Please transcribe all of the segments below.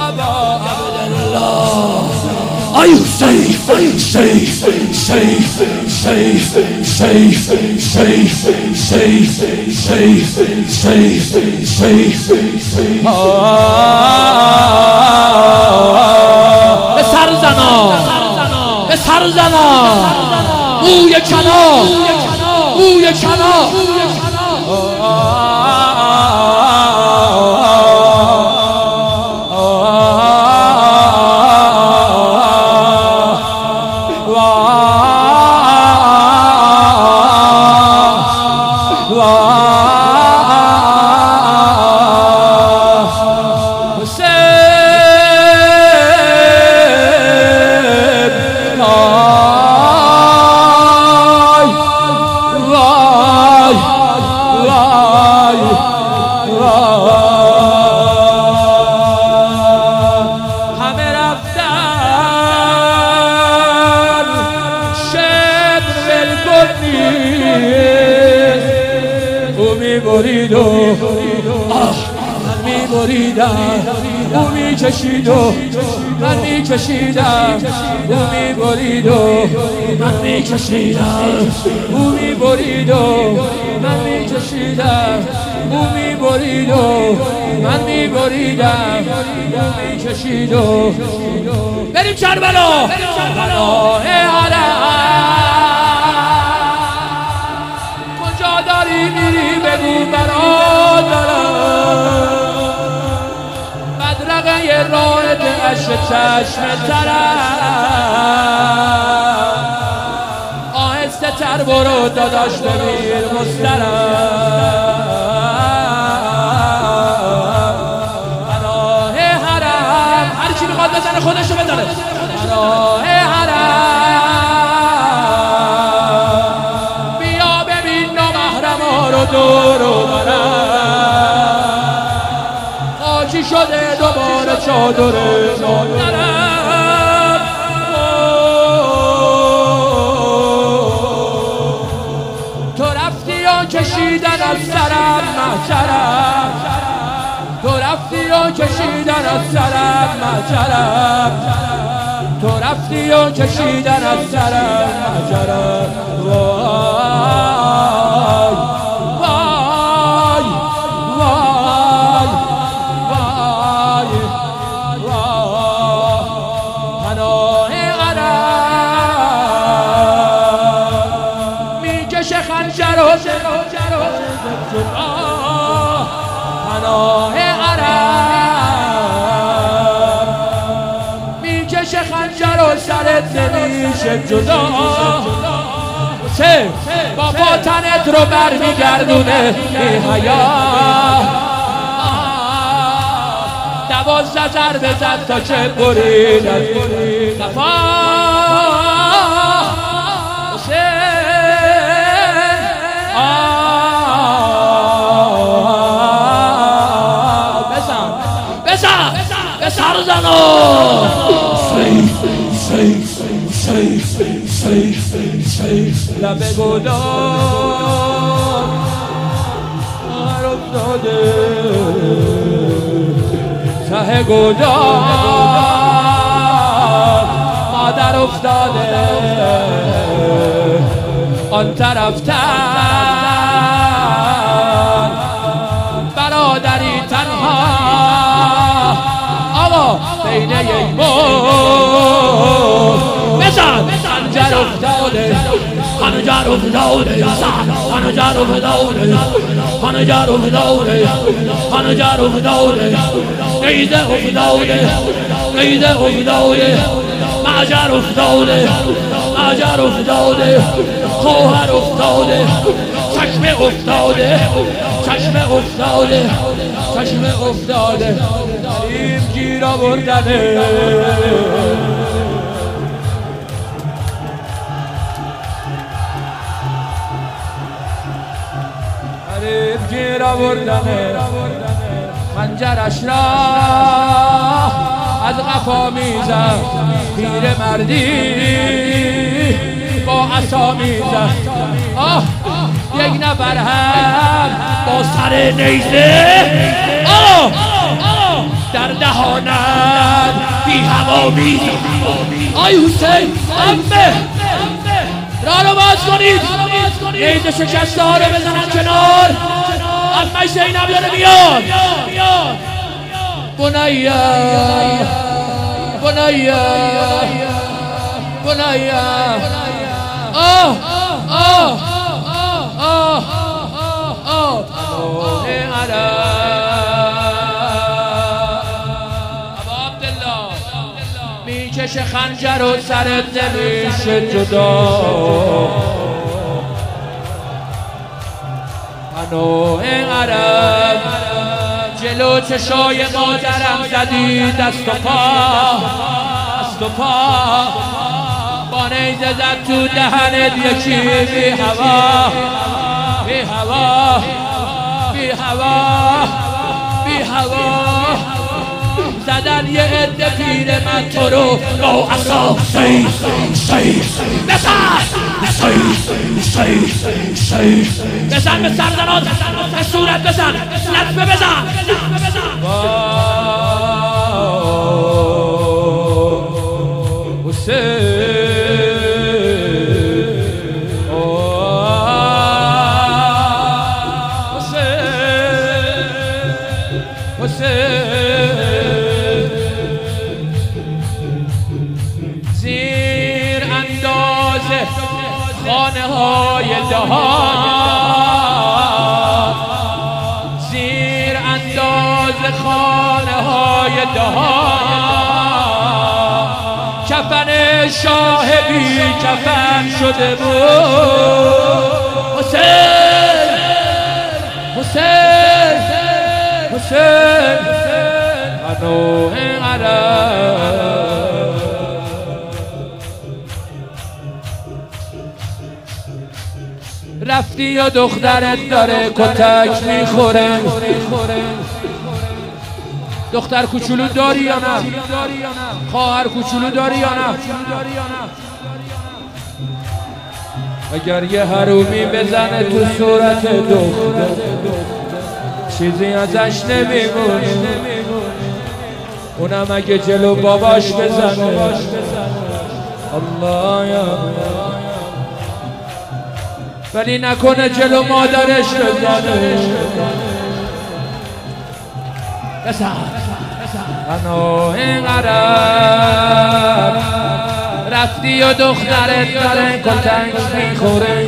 ابا عبدالله. Are you safe? Safe, safe, safe, safe, safe, safe, safe, safe, safe. به سر زنا، به سر زنا، بوی کنا، بوی کنا. من می‌بریدم او می‌کشید و من می‌کشیدم او می‌برید و من می‌کشیدم او می‌برید و من می‌کشیدم او می‌برید و من می‌بریدم او می‌کشید و بریم کربلا. پناه حرم کجا داری میری بگو برادرم. بدرقه راه دهش چشم ترم. آهسته تر برو داداش بمیر مسترم. پناه حرم هر کی میخواد بزنه خودشو بزنه. پناه حرم بیا ببین نامحرما رو دور و برم. خاکی شده دوباره چادر مادرم. تو رفتی و کشیدن از سرم محشرم. تو رفتی و کشیدن از سرم محشرم. تو رفتی و کشیدن از سرم محشرم. وای وای وای وای پناه حرم میکشه خنجر و پناه حرم میکشه خنجر و سرت نمیشه جدا. با تنت رو برمیگردونه بی حیا. 12 ضربه زد تا که برید از صفا. بزن به سر زنو. لبه گدار هر افتاده ته گدار مادر افتاده آن طرفتر. برادری تنها آقا بین یک بود. بزن خنجر افتاده خنجر افتاده خنجر افتاده خنجر افتاده خنجر افتاده قیده افتاده قیده افتاده معجر افتاده معجر افتاده خواهر افتاده چشم افتاده چشم افتاده چشم افتاده. این گیر آوردنه گیر آوردنه خنجرش را از قفا میزد. پیر مردی با عصا میزد. یک نفر هم با سر نیزه در دهانت بی هوا میزنم. آی حسین عمه را رو باز کنید، نیزه شکسته ها رو بزنن کنار. عمه زینب داره میاد. بنیا بنیا بنیا آه آه آه آه میکشه خنجر و سرت نمیشه جدا. پناه عرب جلو چشای مادرم زدی دست و پا با نیزه زد تو دهنت یکی بی هوا بی هوا بی هوا بی هوا زدن یه عده پیر من تو رو با عصا بزن به سرزنات به صورت بزن لطفه بزن زیر اندازه خانه های دهان، زیر اندازه خانه های دهان کفن شاه بی کفن شده بود. حسین حسین حسین پناه عرب رفتی و دخترت داره کتک میخوره. دختر کوچولو داری یا نه؟ خواهر کوچولو داری یا نه؟ اگر یه حرومی بزنه تو صورت دختر چیزی ازش نمیمونه، اونم اگه جلو باباش بزنه الله یا ولی نکنه جلو مادرش بزنه. بزن پناه عرب رفتی و دخترت داره کتک میخوره.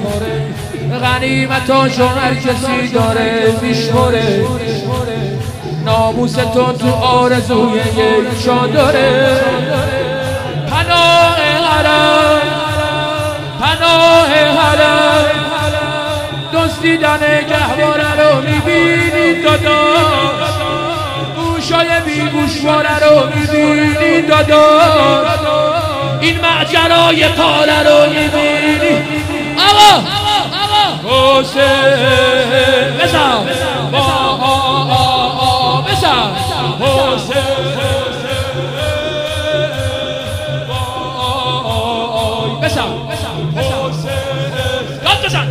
غنیمتاشو هر کسی داره میشمره. ناموس تو آرزوی یک چادره. پناه عرب پناه حرم دزدیدن گهواره رو میبینی داداش، گوشای بیگوشواره رو میبینی داداش، این معجرای پاره رو میبینی. آقا حسین بزن بزن حسین بزن داد بزن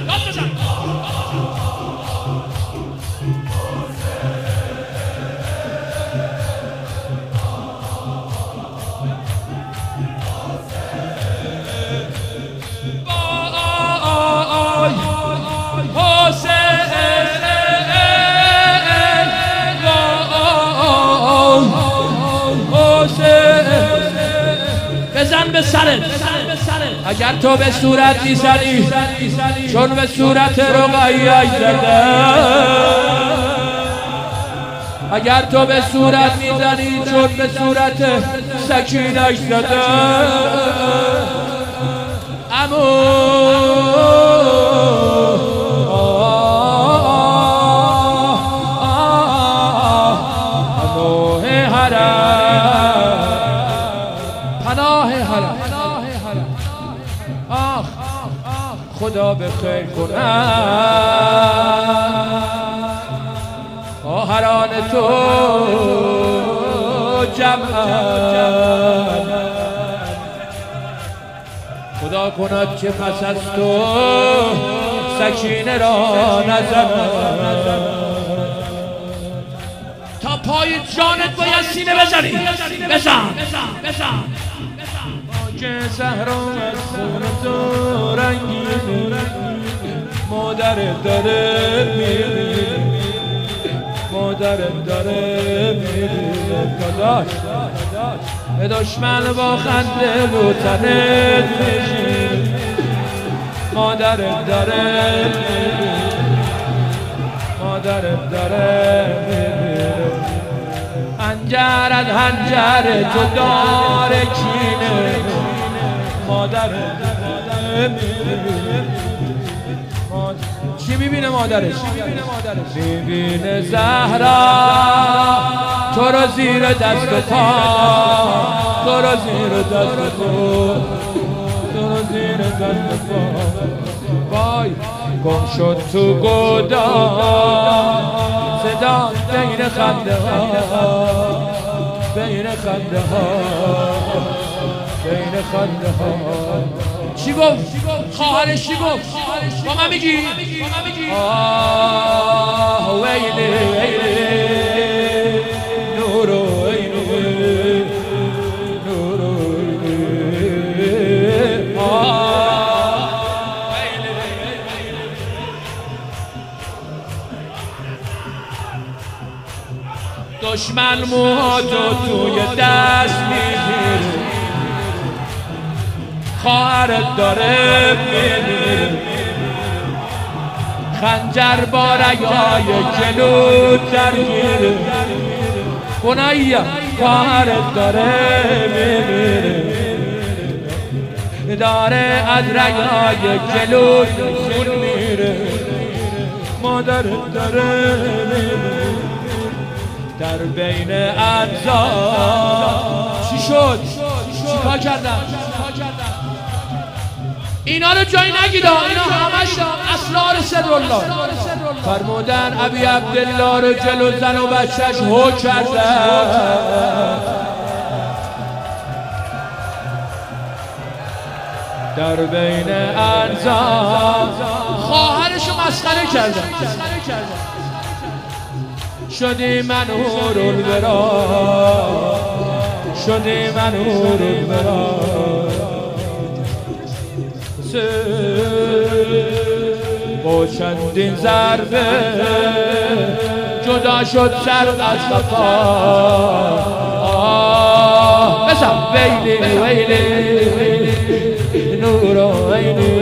بزن به سرت. اگر تو به صورت میزنی چون به صورت رقیه زده، اگر تو به صورت میزنی چون به صورت سکینه زده. خدا به خیر کنم خواهران تو جمعن، خدا کند که پس از تو سکینه را نزنن. تا پای پای جانت باید سینه بزنی. بزن که زهرا از خون تو رنگینه، مادرت داره میمیره، مادرت داره میمیره. داداش دشمن با خنده رو تنت میشینه، مادرت داره میمیره، مادرت داره میمیره. هنجر تو داره کینه، مادرت داره میمیره. چی میبینه مادرش؟ میبینه زهرا تو رو زیر دست و پا، تو رو زیر دست و پا، تو رو زیر دست و پا. وای گم شد تو گودال، صدا بین خنده ها، بین خنده ها، بین خنده ها. چی گفت؟ خواهرش چی گفت؟ با من میگی؟ آه ویلی ویلی نورو ویلی نورو ویلی آه ویلی دشمن موهاتو توی دست میگیره، خواهرت داره میمیره. خنجر با رگای جلو درگیره، خوناییم خواهرت داره میمیره، داره از رگای جلو خون میره، مادرت داره میمیره. در بین اجزا چی شد؟ چی کار کردن؟ اینا رو جایی نگید، اینا همش اسرار سرالله. فرمودن ابی عبدالله رو جلو زن و بچهش هو کردن، در بین انزا خواهرشو مسخره کردن. شدی منور الورا، شدی منور الورا. با چندین ضربه جدا شد سر از صفا. بزن ویلی ویلی نورو ویلی